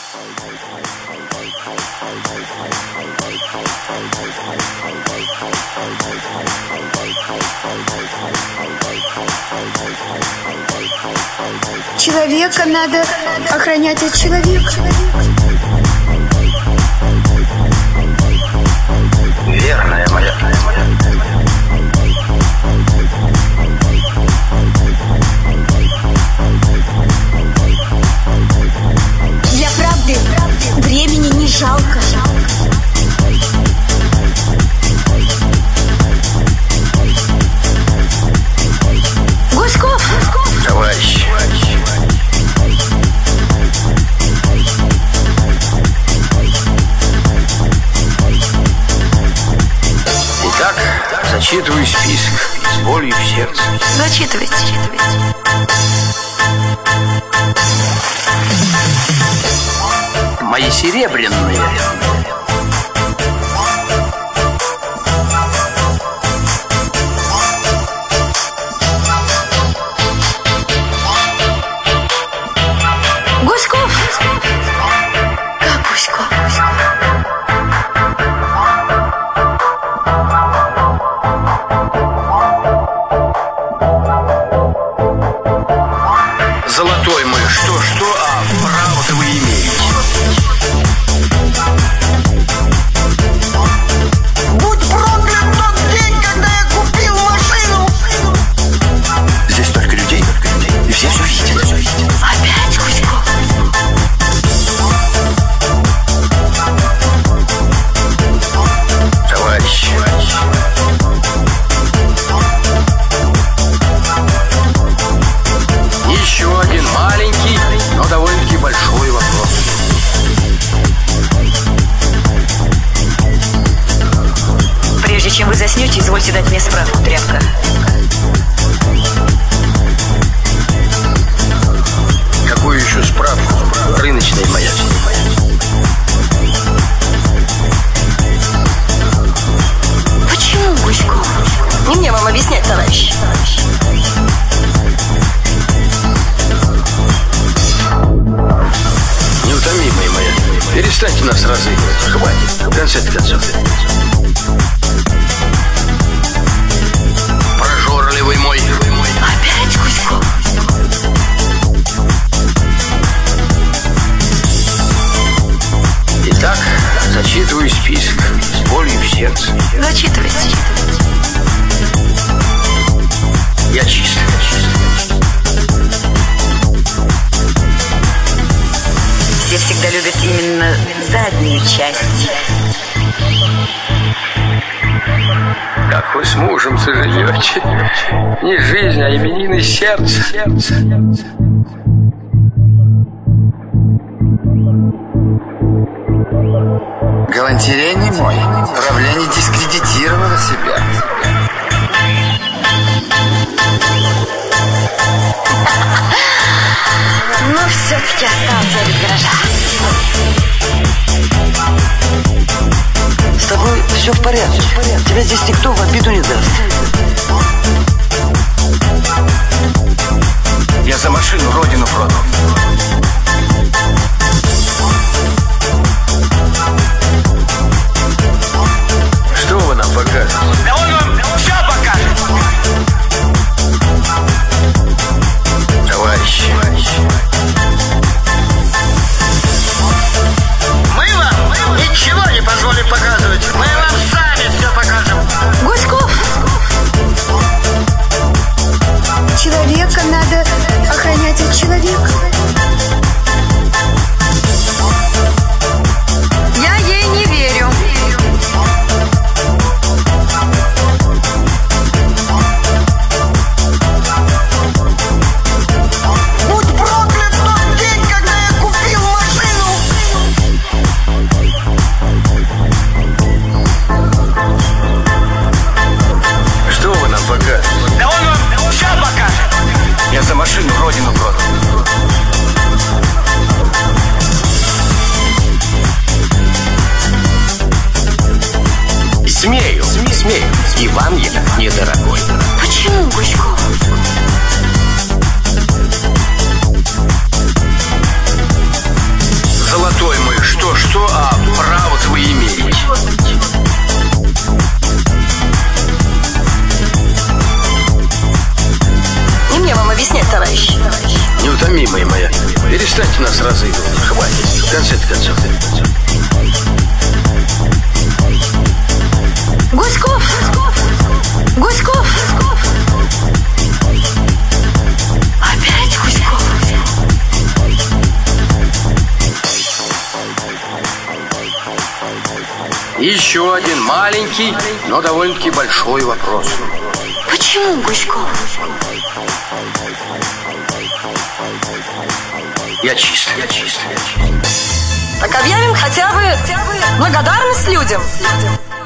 Человека надо охранять от человека. Верная моя. Для правды времени не жалко. Гуськов! Товарищ. Итак, зачитываю список с болью в сердце. Зачитывайте. Мои серебряные. Гуськов! Как Гуськов? Золотой мой, что, а право-то вы имеете. Будь проклят тот день, когда я купил машину. Здесь только людей, и все видят. Опять Гуськов? Товарищ. Еще один маленький, но довольно-таки большой вопрос. Прежде чем вы заснете, извольте дать мне справку, тряпка. Какую еще справку? Рыночная моя. Почему Гуськов? Не мне вам объяснять, товарищ. Неутомимая моя. Перестаньте нас разыгрывать. Хватит, в конце-то концов. Прожорливый мой. Опять Гуськов? Итак, зачитываю список с болью в сердце. Зачитывайте. Я чист. Все всегда любят именно заднюю часть. Как вы с мужем сожалете. Не жизнь, а именины сердца. Галантерей не мой. Правление дискредитировало себя. Но все-таки остался без гаража. С тобой все в порядке. Тебя здесь никто в обиду не даст. Я за машину родину продал. Что вы нам покажете? Да он вам все покажет. Товарищи. Мы вам ничего не позволим показывать. Мы вам сами все покажем. Гуськов! Человека надо охранять от человека. Я ей не верю. Будь проклят тот день, когда я купил машину. Что вы нам покажете? Да он вам все покажет. Я за машину родину продал. Смею. И вам я недорогой. Почему Гуськов? золотой мой, что-что, а право-то вы имеете. Не мне вам объяснять, товарищ. Неутомимая моя, перестаньте нас разыгрывать. Хватит, в конце-то концов. Гуськов! Гуськов! Опять Гуськов? Еще один маленький, но довольно-таки большой вопрос. Почему Гуськов? Я чист. Так объявим хотя бы благодарность людям.